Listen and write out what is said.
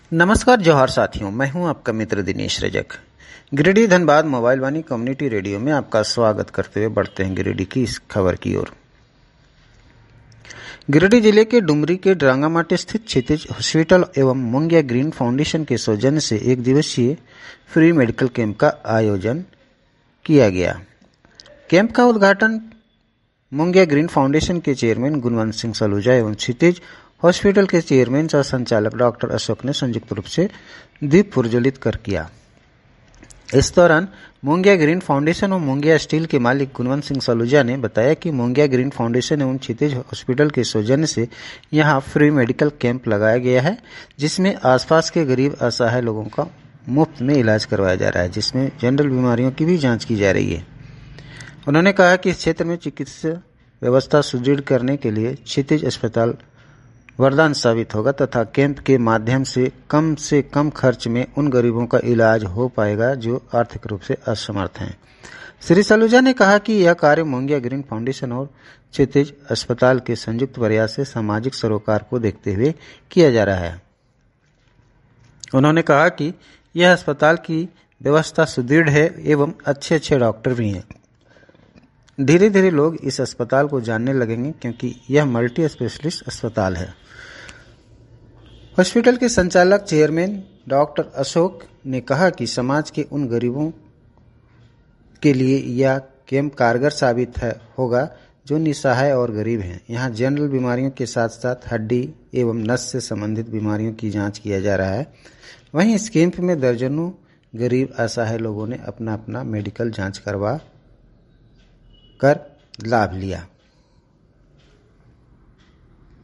नमस्कार जोहार साथियों, मैं हूं आपका मित्र Dinesh Rajak. Giridih Dhanbad mobile Vaani community radio में आपका स्वागत करते हुए बढ़ते हैं गिरिडीह की इस खबर की ओर। गिरिडीह जिले के डुमरी के ड्रांगामाटी स्थित क्षितिज हॉस्पिटल एवं मुंगिया ग्रीन फाउंडेशन के सौजन्य से एक दिवसीय फ्री मेडिकल कैंप का आयोजन किया गया। कैंप का उद्घाटन मुंगिया ग्रीन फाउंडेशन के चेयरमैन गुणवंत सिंह सलूजा एवं क्षितिज हॉस्पिटल के चेयरमैन सह संचालक डॉक्टर अशोक ने संयुक्त रूप से दीप प्रज्वलित कर किया। इस दौरान मुंगिया ग्रीन फाउंडेशन और मुंगिया स्टील के मालिक गुणवंत सिंह सलूजा ने बताया कि मुंगिया ग्रीन फाउंडेशन एवं क्षितिज हॉस्पिटल के सौजन्य से यहां फ्री मेडिकल कैंप लगाया गया है, जिसमें आसपास के गरीब असहाय लोगों का मुफ्त में इलाज करवाया जा रहा है, जिसमें जनरल बीमारियों की भी जांच की जा रही है। उन्होंने कहा कि इस क्षेत्र में चिकित्सा व्यवस्था सुदृढ़ करने के लिए क्षितिज अस्पताल वरदान साबित होगा तथा कैंप के माध्यम से कम खर्च में उन गरीबों का इलाज हो पाएगा जो आर्थिक रूप से असमर्थ हैं। श्री सलूजा ने कहा कि यह कार्य मुंगिया ग्रीन फाउंडेशन और क्षितिज अस्पताल के संयुक्त प्रयास से सामाजिक सरोकार को देखते हुए किया जा रहा है। उन्होंने कहा कि यह अस्पताल की व्यवस्था सुदृढ़ है एवं अच्छे डॉक्टर भी हैं। धीरे धीरे लोग इस अस्पताल को जानने लगेंगे क्योंकि यह मल्टी स्पेशलिस्ट अस्पताल है। हॉस्पिटल के संचालक चेयरमैन डॉक्टर अशोक ने कहा कि समाज के उन गरीबों के लिए यह कैंप कारगर साबित होगा जो निसहाय और गरीब हैं। यहाँ जनरल बीमारियों के साथ साथ हड्डी एवं नस से संबंधित बीमारियों की जांच किया जा रहा है। वहीं इस कैंप में दर्जनों गरीब असहाय लोगों ने अपना मेडिकल जांच करवा कर लाभ लिया।